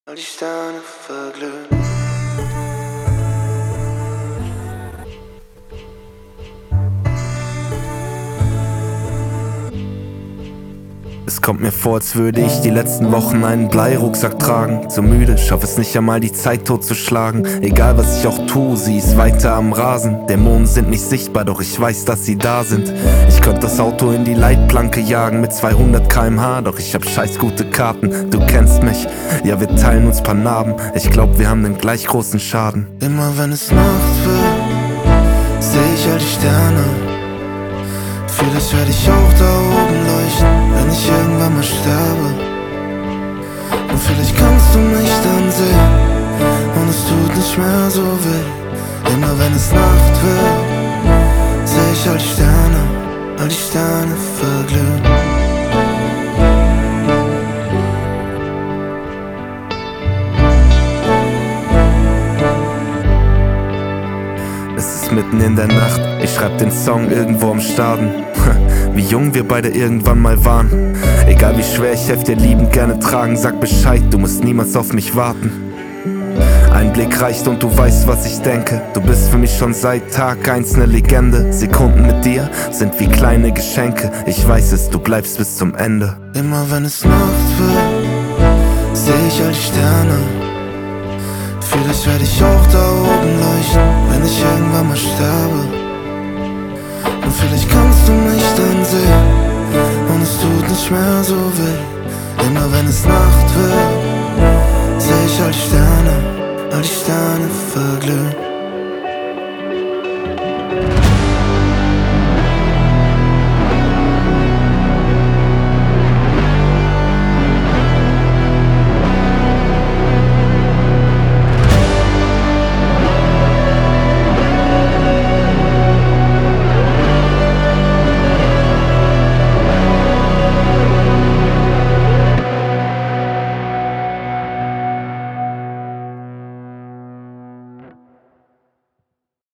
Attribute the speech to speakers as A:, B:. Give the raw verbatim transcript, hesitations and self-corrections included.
A: All die Sterne verglühen.
B: Es kommt mir vor, als würde ich die letzten Wochen einen Bleirucksack tragen. Zu müde, schaff es nicht einmal die Zeit totzuschlagen. Egal was ich auch tue, sie ist weiter am Rasen. Dämonen sind nicht sichtbar, doch ich weiß, dass sie da sind. Ich könnte das Auto in die Leitplanke jagen mit zweihundert Kilometer pro Stunde, doch ich hab scheiß gute Karten. Du kennst mich, ja wir teilen uns paar Narben. Ich glaub, wir haben den gleich großen Schaden.
A: Immer wenn es Nacht wird, seh ich all die Sterne. Vielleicht werde ich auch da oben leuchten, wenn ich irgendwann mal sterbe. Und vielleicht kannst du mich dann sehen, und es tut nicht mehr so weh. Immer wenn es Nacht wird, seh ich all die Sterne, all die Sterne verglühen.
B: Es ist mitten in der Nacht, ich schreib den Song irgendwo am Starten. Wie jung wir beide irgendwann mal waren. Egal wie schwer, ich helf dir liebend gerne tragen. Sag Bescheid, du musst niemals auf mich warten. Ein Blick reicht und du weißt, was ich denke. Du bist für mich schon seit Tag eins ne Legende. Sekunden mit dir sind wie kleine Geschenke. Ich weiß es, du bleibst bis zum Ende.
A: Immer wenn es Nacht wird, seh ich all die Sterne. Vielleicht werde ich auch da oben leuchten, wenn ich irgendwann mal sterbe. Und vielleicht kannst du mich dann sehen, und es tut nicht mehr so weh. Immer wenn es Nacht wird,